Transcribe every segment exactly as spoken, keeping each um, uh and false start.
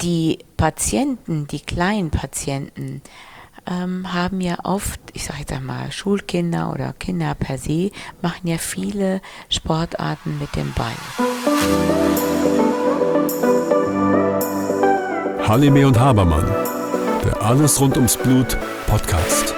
Die Patienten, die kleinen Patienten, ähm, haben ja oft, ich sage jetzt einmal, Schulkinder oder Kinder per se, machen ja viele Sportarten mit dem Ball. Halime und Habermann, der Alles rund ums Blut Podcast.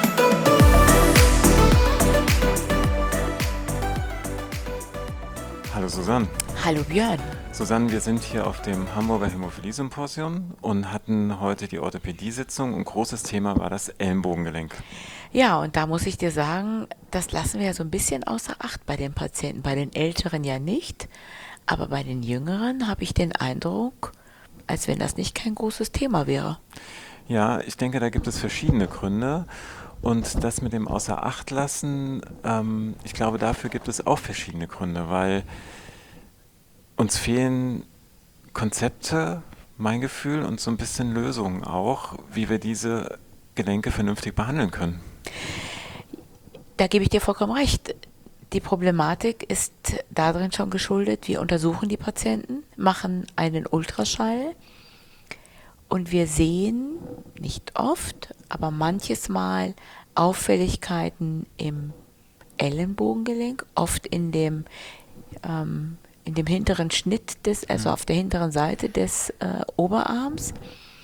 Hallo Susanne. Hallo Björn. Susanne, wir sind hier auf dem Hamburger Hämophilie-Symposium und hatten heute die Orthopädie-Sitzung und großes Thema war das Ellenbogengelenk. Ja, und da muss ich dir sagen, das lassen wir ja so ein bisschen außer Acht bei den Patienten. Bei den Älteren ja nicht, aber bei den Jüngeren habe ich den Eindruck, als wenn das nicht kein großes Thema wäre. Ja, ich denke, da gibt es verschiedene Gründe. Und das mit dem Außer Acht lassen, ähm, ich glaube, dafür gibt es auch verschiedene Gründe, weil uns fehlen Konzepte, mein Gefühl, und so ein bisschen Lösungen auch, wie wir diese Gelenke vernünftig behandeln können. Da gebe ich dir vollkommen recht. Die Problematik ist darin schon geschuldet, wir untersuchen die Patienten, machen einen Ultraschall und wir sehen, nicht oft, aber manches Mal Auffälligkeiten im Ellenbogengelenk, oft in dem, ähm, in dem hinteren Schnitt des, also auf der hinteren Seite des äh, Oberarms.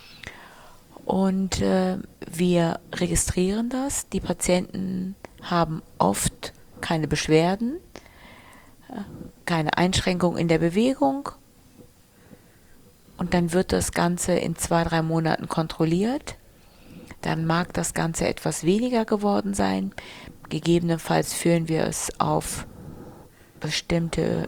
Und äh, wir registrieren das. Die Patienten haben oft keine Beschwerden, äh, keine Einschränkung in der Bewegung. Und dann wird das Ganze in zwei, drei Monaten kontrolliert. Dann mag das Ganze etwas weniger geworden sein. Gegebenenfalls führen wir es auf bestimmte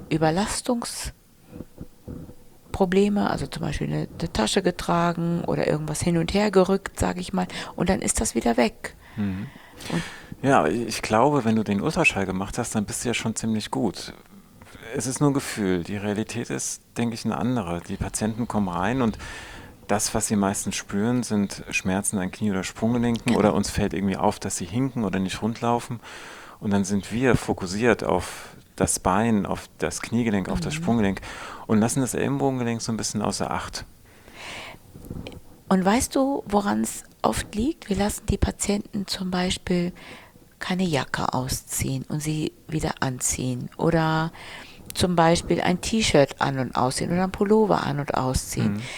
Überlastungsprobleme, also zum Beispiel eine, eine Tasche getragen oder irgendwas hin und her gerückt, sage ich mal, und dann ist das wieder weg. Mhm. Und Ja, ich glaube, wenn du den Ultraschall gemacht hast, dann bist du ja schon ziemlich gut. Es ist nur ein Gefühl. Die Realität ist, denke ich, eine andere. Die Patienten kommen rein und das, was sie meistens spüren, sind Schmerzen an Knie- oder Sprunggelenken Genau. oder uns fällt irgendwie auf, dass sie hinken oder nicht rundlaufen. Und dann sind wir fokussiert auf das Bein, auf das Kniegelenk, auf das Sprunggelenk und lassen das Ellenbogengelenk so ein bisschen außer Acht. Und weißt du, woran es oft liegt? Wir lassen die Patienten zum Beispiel keine Jacke ausziehen und sie wieder anziehen oder zum Beispiel ein T-Shirt an- und ausziehen oder ein Pullover an- und ausziehen. Mhm.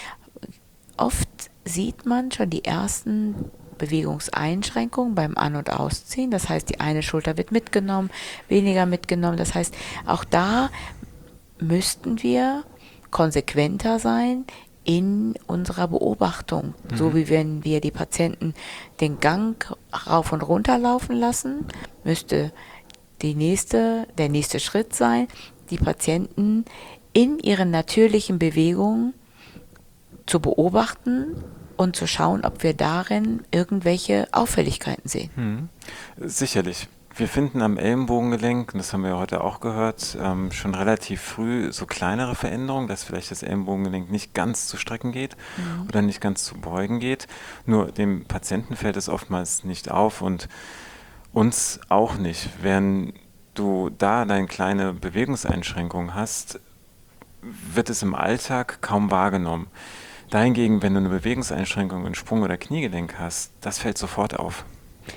Oft sieht man schon die ersten Bewegungseinschränkungen beim An- und Ausziehen. Das heißt, die eine Schulter wird mitgenommen, weniger mitgenommen. Das heißt, auch da müssten wir konsequenter sein in unserer Beobachtung. Mhm. So wie wenn wir die Patienten den Gang rauf und runter laufen lassen, müsste die nächste, der nächste Schritt sein, die Patienten in ihren natürlichen Bewegungen zu beobachten und zu schauen, ob wir darin irgendwelche Auffälligkeiten sehen. Mhm. Sicherlich. Wir finden am Ellenbogengelenk, und das haben wir ja heute auch gehört, ähm, schon relativ früh so kleinere Veränderungen, dass vielleicht das Ellenbogengelenk nicht ganz zu strecken geht Mhm. oder nicht ganz zu beugen geht. Nur dem Patienten fällt es oftmals nicht auf und uns auch nicht. Wenn du da deine kleine Bewegungseinschränkung hast, wird es im Alltag kaum wahrgenommen. Dahingegen, wenn du eine Bewegungseinschränkung in Sprung- oder Kniegelenk hast, das fällt sofort auf.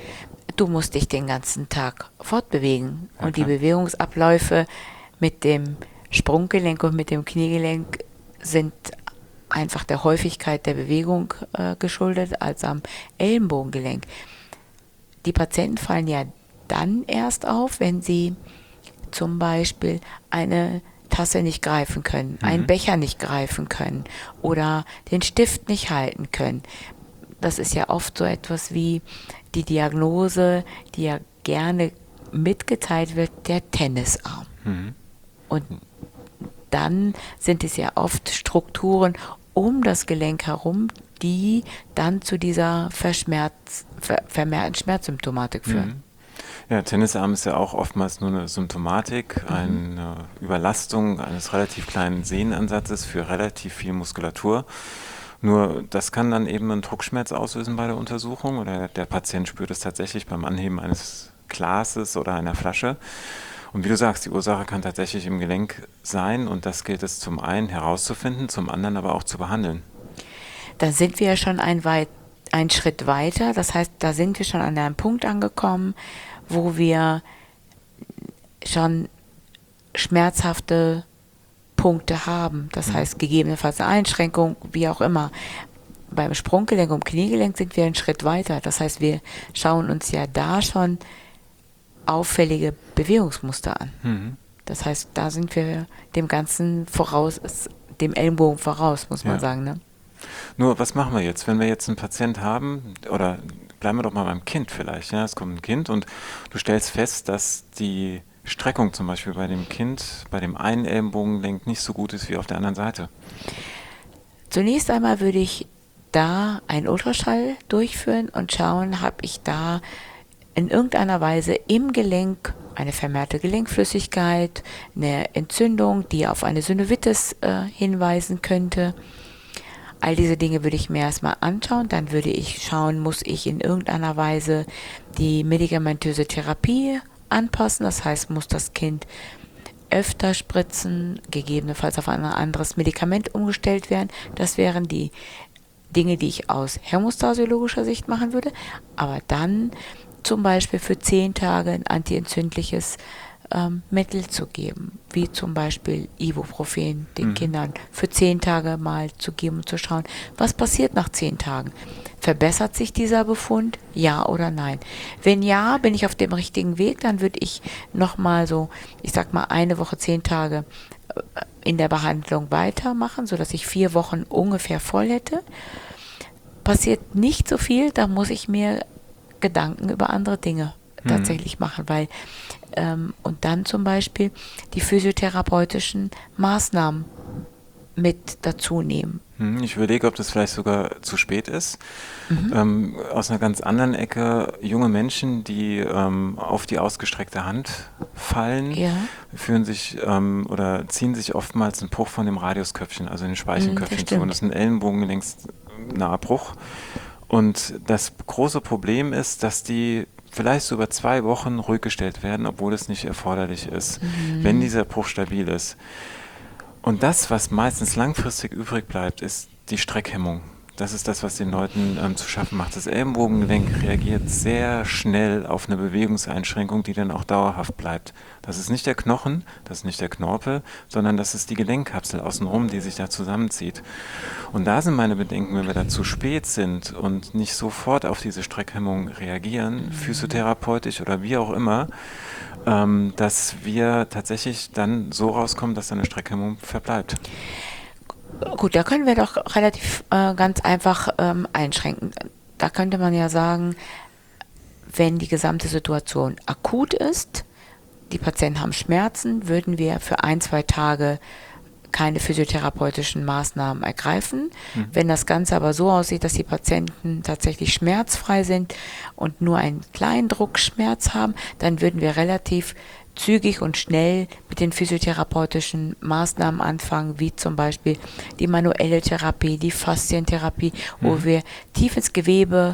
Du musst dich den ganzen Tag fortbewegen Ja, und die klar. Bewegungsabläufe mit dem Sprunggelenk und mit dem Kniegelenk sind einfach der Häufigkeit der Bewegung äh, geschuldet als am Ellenbogengelenk. Die Patienten fallen ja dann erst auf, wenn sie zum Beispiel eine Tasse nicht greifen können, einen Mhm. Becher nicht greifen können oder den Stift nicht halten können. Das ist ja oft so etwas wie die Diagnose, die ja gerne mitgeteilt wird, der Tennisarm. Mhm. Und dann sind es ja oft Strukturen um das Gelenk herum, die dann zu dieser Verschmerz, ver, vermehrten Schmerzsymptomatik führen. Mhm. Ja, Tennisarm ist ja auch oftmals nur eine Symptomatik, eine Überlastung eines relativ kleinen Sehnenansatzes für relativ viel Muskulatur. Nur das kann dann eben einen Druckschmerz auslösen bei der Untersuchung oder der Patient spürt es tatsächlich beim Anheben eines Glases oder einer Flasche. Und wie du sagst, die Ursache kann tatsächlich im Gelenk sein und das gilt es zum einen herauszufinden, zum anderen aber auch zu behandeln. Da sind wir ja schon ein weit, einen Schritt weiter. Das heißt, da sind wir schon an einem Punkt angekommen, wo wir schon schmerzhafte Punkte haben. Das heißt, gegebenenfalls eine Einschränkung, wie auch immer. Beim Sprunggelenk und Kniegelenk sind wir einen Schritt weiter. Das heißt, wir schauen uns ja da schon auffällige Bewegungsmuster an. Mhm. Das heißt, da sind wir dem Ganzen voraus, dem Ellenbogen voraus, muss man Ja. sagen. Ne? Nur, was machen wir jetzt, wenn wir jetzt einen Patient haben, oder bleiben wir doch mal beim Kind vielleicht, ja, es kommt ein Kind und du stellst fest, dass die Streckung zum Beispiel bei dem Kind, bei dem einen Ellenbogengelenk nicht so gut ist wie auf der anderen Seite. Zunächst einmal würde ich da einen Ultraschall durchführen und schauen, habe ich da in irgendeiner Weise im Gelenk eine vermehrte Gelenkflüssigkeit, eine Entzündung, die auf eine Synovitis äh, hinweisen könnte. All diese Dinge würde ich mir erstmal anschauen. Dann würde ich schauen, muss ich in irgendeiner Weise die medikamentöse Therapie anpassen. Das heißt, muss das Kind öfter spritzen, gegebenenfalls auf ein anderes Medikament umgestellt werden. Das wären die Dinge, die ich aus hämostasiologischer Sicht machen würde. Aber dann zum Beispiel für zehn Tage ein antientzündliches ähm, Mittel zu geben, wie zum Beispiel Ibuprofen den Mhm. Kindern für zehn Tage mal zu geben und zu schauen, was passiert nach zehn Tagen. Verbessert sich dieser Befund? Ja oder nein? Wenn ja, bin ich auf dem richtigen Weg, dann würde ich nochmal so, ich sag mal eine Woche, zehn Tage äh, in der Behandlung weitermachen, sodass ich vier Wochen ungefähr voll hätte. Passiert nicht so viel, da muss ich mir Gedanken über andere Dinge Mhm. tatsächlich machen, weil ähm, und dann zum Beispiel die physiotherapeutischen Maßnahmen mit dazu nehmen. Hm, Ich überlege, ob das vielleicht sogar zu spät ist. Ähm, aus einer ganz anderen Ecke, junge Menschen, die ähm, auf die ausgestreckte Hand fallen, Ja. führen sich ähm, oder ziehen sich oftmals einen Bruch von dem Radiusköpfchen, also den Speichenköpfchen das zu. Und stimmt. das ist ein ellenbogengelenksnaher Bruch. Und das große Problem ist, dass die vielleicht so über zwei Wochen ruhig gestellt werden, obwohl es nicht erforderlich ist, wenn dieser Bruch stabil ist. Und das, was meistens langfristig übrig bleibt, ist die Streckhemmung. Das ist das, was den Leuten ähm, zu schaffen macht. Das Ellenbogengelenk reagiert sehr schnell auf eine Bewegungseinschränkung, die dann auch dauerhaft bleibt. Das ist nicht der Knochen, das ist nicht der Knorpel, sondern das ist die Gelenkkapsel außenrum, die sich da zusammenzieht. Und da sind meine Bedenken, wenn wir da zu spät sind und nicht sofort auf diese Streckhemmung reagieren, physiotherapeutisch oder wie auch immer, ähm, dass wir tatsächlich dann so rauskommen, dass da eine Streckhemmung verbleibt. Gut, da können wir doch relativ äh, ganz einfach ähm, einschränken. Da könnte man ja sagen, wenn die gesamte Situation akut ist, die Patienten haben Schmerzen, würden wir für ein, zwei Tage keine physiotherapeutischen Maßnahmen ergreifen. Mhm. Wenn das Ganze aber so aussieht, dass die Patienten tatsächlich schmerzfrei sind und nur einen kleinen Druckschmerz haben, dann würden wir relativ zügig und schnell mit den physiotherapeutischen Maßnahmen anfangen, wie zum Beispiel die manuelle Therapie, die Faszientherapie, wo Mhm. wir tief ins Gewebe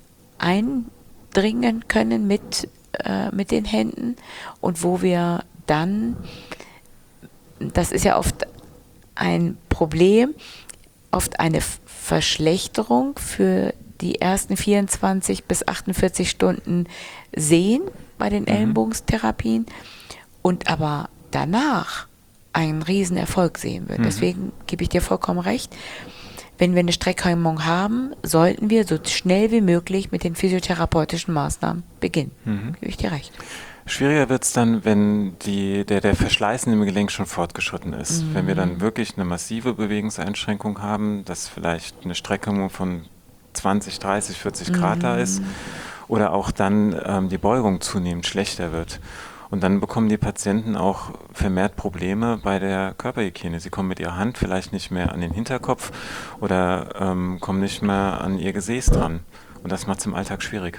eindringen können mit, äh, mit den Händen und wo wir dann, das ist ja oft ein Problem, oft eine F- Verschlechterung für die ersten vierundzwanzig bis achtundvierzig Stunden sehen bei den Mhm. Ellenbogentherapien und aber danach einen riesen Erfolg sehen wird. Mhm. Deswegen gebe ich dir vollkommen recht. Wenn wir eine Streckhemmung haben, sollten wir so schnell wie möglich mit den physiotherapeutischen Maßnahmen beginnen. Mhm. Gebe ich dir recht. Schwieriger wird es dann, wenn die, der, der Verschleiß im Gelenk schon fortgeschritten ist. Wenn wir dann wirklich eine massive Bewegungseinschränkung haben, dass vielleicht eine Streckhemmung von zwanzig, dreißig, vierzig Grad da ist oder auch dann ähm, die Beugung zunehmend schlechter wird. Und dann bekommen die Patienten auch vermehrt Probleme bei der Körperhygiene. Sie kommen mit ihrer Hand vielleicht nicht mehr an den Hinterkopf oder ähm, kommen nicht mehr an ihr Gesäß dran. Und das macht es im Alltag schwierig.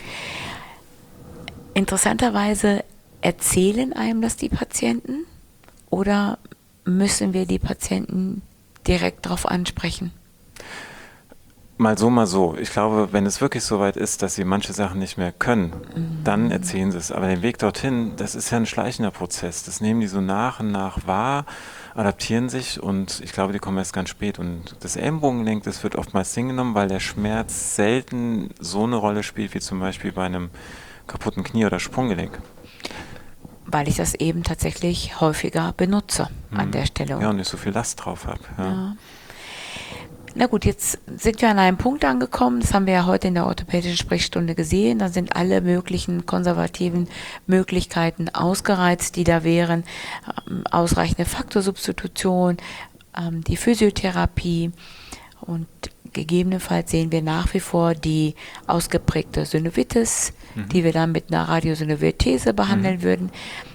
Interessanterweise erzählen einem das die Patienten oder müssen wir die Patienten direkt darauf ansprechen? Mal so, mal so. Ich glaube, wenn es wirklich so weit ist, dass sie manche Sachen nicht mehr können, mhm. dann erzählen sie es. Aber den Weg dorthin, das ist ja ein schleichender Prozess. Das nehmen die so nach und nach wahr, adaptieren sich und ich glaube, die kommen erst ganz spät. Und das Ellenbogengelenk, das wird oftmals hingenommen, weil der Schmerz selten so eine Rolle spielt, wie zum Beispiel bei einem kaputten Knie- oder Sprunggelenk. Weil ich das eben tatsächlich häufiger benutze mhm. an der Stelle. Ja, und nicht so viel Last drauf habe. Ja. Ja. Na gut, jetzt sind wir an einem Punkt angekommen, das haben wir ja heute in der orthopädischen Sprechstunde gesehen, da sind alle möglichen konservativen Möglichkeiten ausgereizt, die da wären, ähm, ausreichende Faktorsubstitution, ähm, die Physiotherapie und gegebenenfalls sehen wir nach wie vor die ausgeprägte Synovitis, mhm. die wir dann mit einer Radiosynovithese behandeln mhm. würden.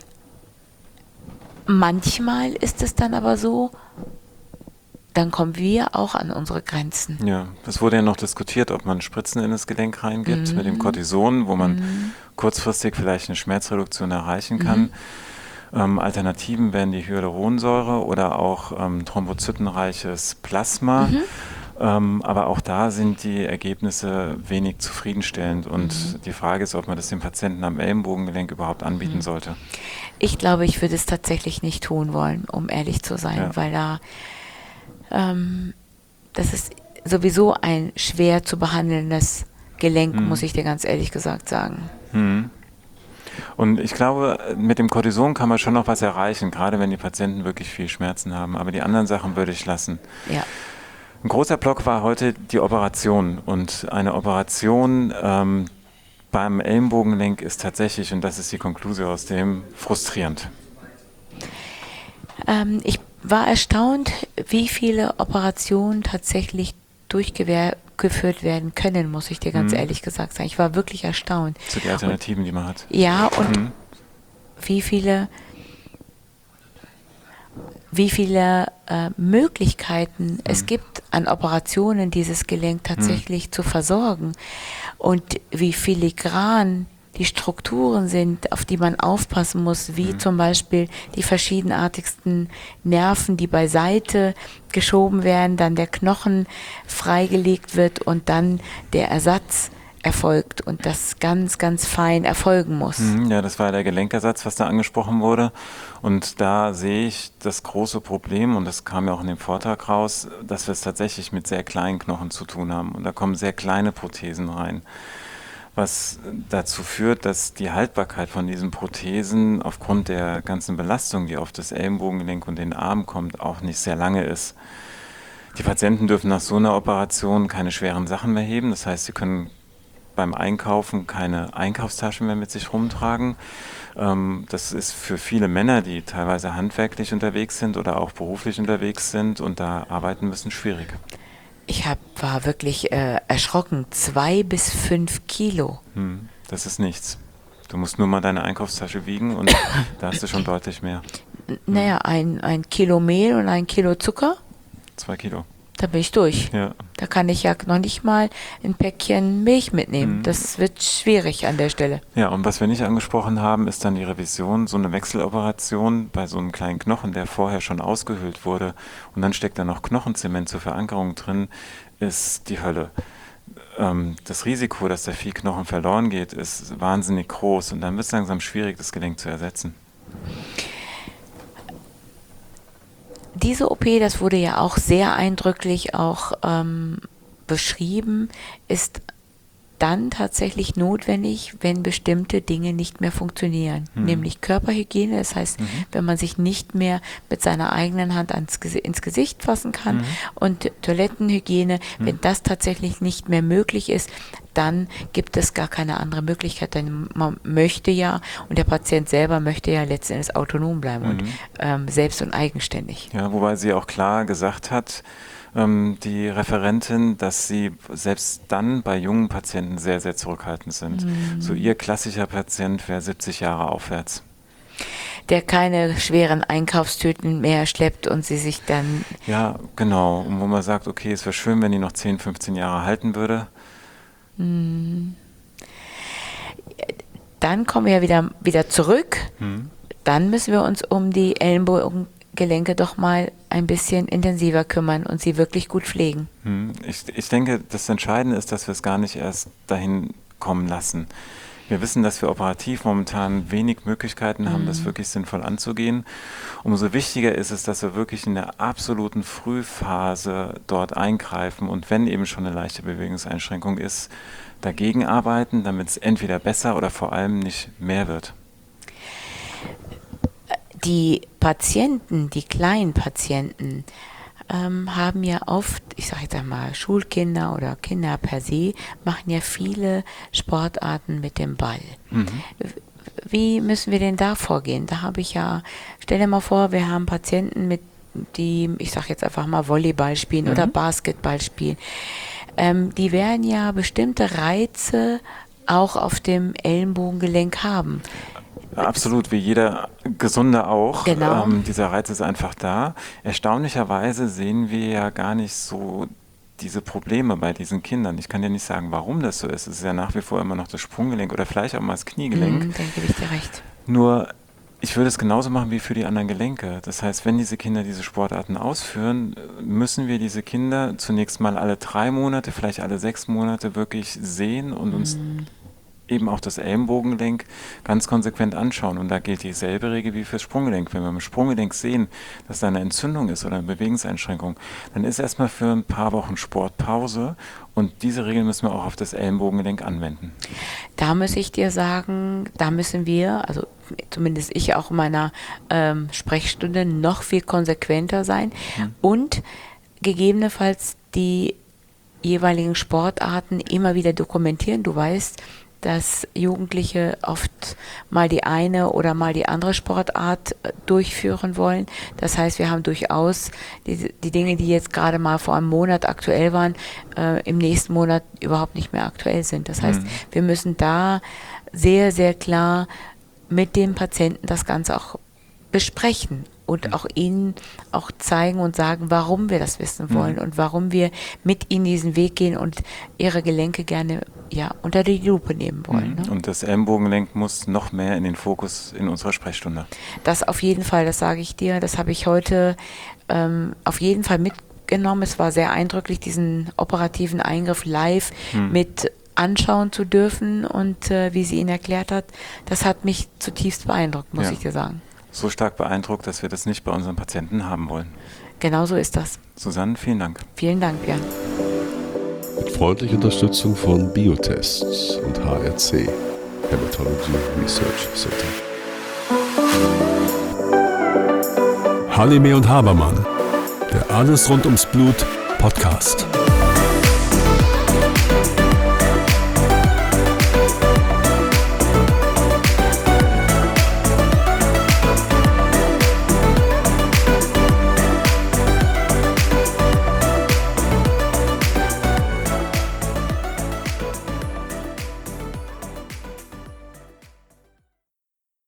Manchmal ist es dann aber so, dann kommen wir auch an unsere Grenzen. Ja, es wurde ja noch diskutiert, ob man Spritzen in das Gelenk reingibt mhm. mit dem Cortison, wo man mhm. kurzfristig vielleicht eine Schmerzreduktion erreichen kann. Mhm. Ähm, Alternativen wären die Hyaluronsäure oder auch ähm, thrombozytenreiches Plasma. Mhm. Ähm, aber auch da sind die Ergebnisse wenig zufriedenstellend. Und mhm. die Frage ist, ob man das dem Patienten am Ellenbogengelenk überhaupt anbieten mhm. sollte. Ich glaube, ich würde es tatsächlich nicht tun wollen, um ehrlich zu sein, ja. weil da das ist sowieso ein schwer zu behandelndes Gelenk, hm. muss ich dir ganz ehrlich gesagt sagen. Hm. Und ich glaube, mit dem Cortison kann man schon noch was erreichen, gerade wenn die Patienten wirklich viel Schmerzen haben. Aber die anderen Sachen würde ich lassen. Ja. Ein großer Block war heute die Operation. Und eine Operation ähm, beim Ellenbogengelenk ist tatsächlich, und das ist die Konklusion aus dem, frustrierend. Ähm, ich war erstaunt, wie viele Operationen tatsächlich durchgeführt werden können, muss ich dir ganz mhm. ehrlich gesagt sagen. Ich war wirklich erstaunt. Zu den Alternativen, und, die man hat. Ja, und mhm. wie viele, wie viele äh, Möglichkeiten mhm. es gibt, an Operationen dieses Gelenk tatsächlich mhm. zu versorgen und wie filigran die Strukturen sind, auf die man aufpassen muss, wie mhm. zum Beispiel die verschiedenartigsten Nerven, die beiseite geschoben werden, dann der Knochen freigelegt wird und dann der Ersatz erfolgt und das ganz, ganz fein erfolgen muss. Mhm, ja, das war der Gelenkersatz, was da angesprochen wurde. Und da sehe ich das große Problem, und das kam ja auch in dem Vortrag raus, dass wir es tatsächlich mit sehr kleinen Knochen zu tun haben. Und da kommen sehr kleine Prothesen rein, was dazu führt, dass die Haltbarkeit von diesen Prothesen aufgrund der ganzen Belastung, die auf das Ellenbogengelenk und den Arm kommt, auch nicht sehr lange ist. Die Patienten dürfen nach so einer Operation keine schweren Sachen mehr heben, das heißt, sie können beim Einkaufen keine Einkaufstaschen mehr mit sich rumtragen. Das ist für viele Männer, die teilweise handwerklich unterwegs sind oder auch beruflich unterwegs sind und da arbeiten müssen, schwierig. Ich hab, war wirklich äh, erschrocken. Zwei bis fünf Kilo. Hm, das ist nichts. Du musst nur mal deine Einkaufstasche wiegen und da hast du schon deutlich mehr. N- naja, ein, ein Kilo Mehl und ein Kilo Zucker. Zwei Kilo. Da bin ich durch. Ja. Da kann ich ja noch nicht mal ein Päckchen Milch mitnehmen. Mhm. Das wird schwierig an der Stelle. Ja, und was wir nicht angesprochen haben, ist dann die Revision, so eine Wechseloperation bei so einem kleinen Knochen, der vorher schon ausgehöhlt wurde und dann steckt da noch Knochenzement zur Verankerung drin, ist die Hölle. Ähm, das Risiko, dass da viel Knochen verloren geht, ist wahnsinnig groß und dann wird es langsam schwierig, das Gelenk zu ersetzen. Diese O P, das wurde ja auch sehr eindrücklich auch ähm, beschrieben, ist dann tatsächlich notwendig, wenn bestimmte Dinge nicht mehr funktionieren, mhm. nämlich Körperhygiene. Das heißt, mhm. wenn man sich nicht mehr mit seiner eigenen Hand ans, ins Gesicht fassen kann mhm. und Toilettenhygiene, mhm. wenn das tatsächlich nicht mehr möglich ist, dann gibt es gar keine andere Möglichkeit, denn man möchte ja, und der Patient selber möchte ja letztendlich autonom bleiben mhm. und ähm, selbst und eigenständig. Ja, wobei sie auch klar gesagt hat, ähm, die Referentin, dass sie selbst dann bei jungen Patienten sehr, sehr zurückhaltend sind. Mhm. So ihr klassischer Patient wäre siebzig Jahre aufwärts. Der keine schweren Einkaufstüten mehr schleppt und sie sich dann... Ja, genau. Und wo man sagt, okay, es wäre schön, wenn die noch zehn, fünfzehn Jahre halten würde. Dann kommen wir wieder, wieder zurück. Hm. Dann müssen wir uns um die Ellenbogen, Gelenke doch mal ein bisschen intensiver kümmern und sie wirklich gut pflegen. Ich, ich denke, das Entscheidende ist, dass wir es gar nicht erst dahin kommen lassen. Wir wissen, dass wir operativ momentan wenig Möglichkeiten haben, mhm. das wirklich sinnvoll anzugehen. Umso wichtiger ist es, dass wir wirklich in der absoluten Frühphase dort eingreifen und wenn eben schon eine leichte Bewegungseinschränkung ist, dagegen arbeiten, damit es entweder besser oder vor allem nicht mehr wird. Die Patienten, die kleinen Patienten, ähm, haben ja oft, ich sage jetzt einmal, Schulkinder oder Kinder per se, machen ja viele Sportarten mit dem Ball. Mhm. Wie müssen wir denn da vorgehen? Da habe ich ja, stell dir mal vor, wir haben Patienten, mit die, ich sage jetzt einfach mal, Volleyball spielen mhm. oder Basketball spielen. Ähm, die werden ja bestimmte Reize auch auf dem Ellenbogengelenk haben. Absolut, wie jeder Gesunde auch. Genau. Ähm, dieser Reiz ist einfach da. Erstaunlicherweise sehen wir ja gar nicht so diese Probleme bei diesen Kindern. Ich kann dir nicht sagen, warum das so ist. Es ist ja nach wie vor immer noch das Sprunggelenk oder vielleicht auch mal das Kniegelenk. Mm, dann gebe ich dir recht. Nur, ich würde es genauso machen wie für die anderen Gelenke. Das heißt, wenn diese Kinder diese Sportarten ausführen, müssen wir diese Kinder zunächst mal alle drei Monate, vielleicht alle sechs Monate wirklich sehen und mm. uns eben auch das Ellenbogengelenk ganz konsequent anschauen. Und da gilt dieselbe Regel wie fürs Sprunggelenk. Wenn wir im Sprunggelenk sehen, dass da eine Entzündung ist oder eine Bewegungseinschränkung, dann ist erstmal für ein paar Wochen Sportpause und diese Regel müssen wir auch auf das Ellenbogengelenk anwenden. Da muss ich dir sagen, da müssen wir, also zumindest ich auch in meiner ähm, Sprechstunde, noch viel konsequenter sein hm. und gegebenenfalls die jeweiligen Sportarten immer wieder dokumentieren. Du weißt, dass Jugendliche oft mal die eine oder mal die andere Sportart durchführen wollen. Das heißt, wir haben durchaus die, die Dinge, die jetzt gerade mal vor einem Monat aktuell waren, äh, im nächsten Monat überhaupt nicht mehr aktuell sind. Das heißt, mhm. wir müssen da sehr, sehr klar mit dem Patienten das Ganze auch besprechen und auch ihnen auch zeigen und sagen, warum wir das wissen wollen mhm. und warum wir mit ihnen diesen Weg gehen und ihre Gelenke gerne ja, unter die Lupe nehmen wollen. Mhm. Ne? Und das Ellenbogengelenk muss noch mehr in den Fokus in unserer Sprechstunde. Das auf jeden Fall, das sage ich dir. Das habe ich heute ähm, auf jeden Fall mitgenommen. Es war sehr eindrücklich, diesen operativen Eingriff live mhm. mit anschauen zu dürfen und äh, wie sie ihn erklärt hat, das hat mich zutiefst beeindruckt, muss ja. ich dir sagen. So stark beeindruckt, dass wir das nicht bei unseren Patienten haben wollen. Genau so ist das. Susanne, vielen Dank. Vielen Dank, Björn. Mit freundlicher Unterstützung von Biotests und H R C, Hematology Research Center. Halime und Habermann, der Alles rund ums Blut Podcast.